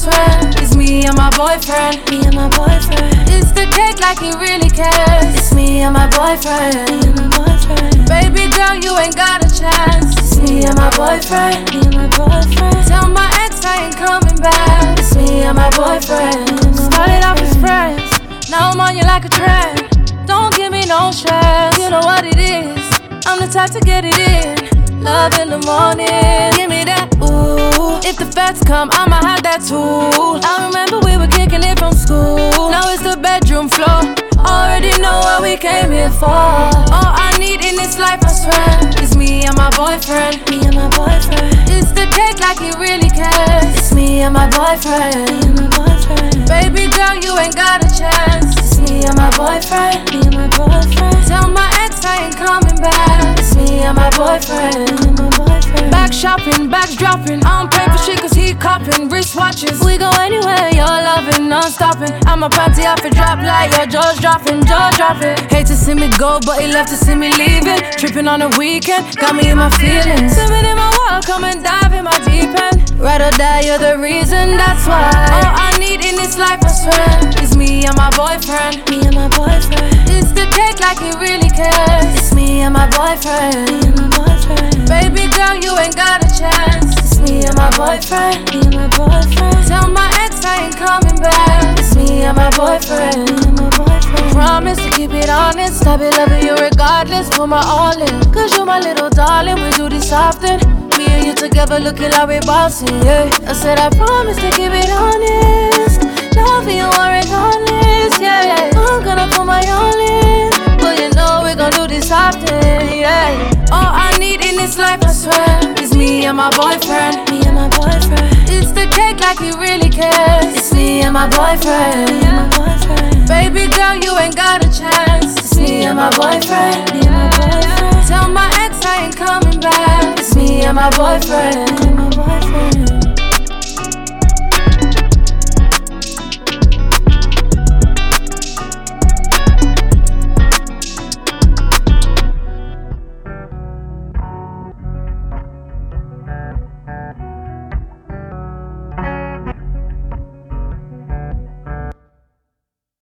swear. It's me and my boyfriend. Me and my boyfriend. It's the cake like he really cares. It's me and my boyfriend. Me and my boyfriend. Baby girl, you ain't got a chance. It's me and my boyfriend. Me and my boyfriend. Tell my ex I ain't coming back. It's me and my boyfriend. Started off as friends, now I'm on you like a trend. Don't give me no stress, you know what it is. I'm the type to get it in. Love in the morning, give me that ooh. If the feds come, I'ma have that too. I remember we were kicking it from school. Now it's the bedroom floor. Already know what we came here for. All I need in this life, I swear, is me and my boyfriend. Me and my boyfriend. It's the cake like he really cares. It's me and my boyfriend. Me and my boyfriend. Baby girl, you ain't got a chance. It's me and my boyfriend. Me and my boyfriend. Tell my ex I ain't coming back. It's me and my boyfriend. Me and my boyfriend. Back shopping, bags dropping. I don't pay for shit cause he copping. Wrist watches, we go anywhere. You're loving, non-stopping. I'm a party off a drop like your jaws dropping, jaw dropping. Hate to see me go, but he left to see me leaving. Tripping on the weekend, got me in my feelings. Swimming in my world, come and dive in my deep end. Ride or die, you're the reason, that's why. All I need in this life, I swear, is me and my boyfriend. Me and my boyfriend. It's the cake like he really cares. It's me and my boyfriend. Me and my boyfriend. Baby girl, you ain't got a chance. It's me and my boyfriend. Me and my boyfriend. Tell my ex I ain't coming back. It's me and my boyfriend. Me and my boyfriend. Promise to keep it honest. I'll be loving you regardless. Put my all in, cause you're my little darling. We do this often. Me and you together looking like we're bossing, yeah. I said I promise to keep it honest. Loving you regardless, yeah. I'm gonna put my all in, but you know we're gonna do this often, yeah. All I need in this life, I swear, is me and my boyfriend. Me and my boyfriend. It's the cake like he really cares. It's me and my boyfriend. Me and my boyfriend. Baby girl, you ain't got a chance. It's me and my boyfriend. Me and my boyfriend. Tell my ex I ain't coming back. It's me and my boyfriend.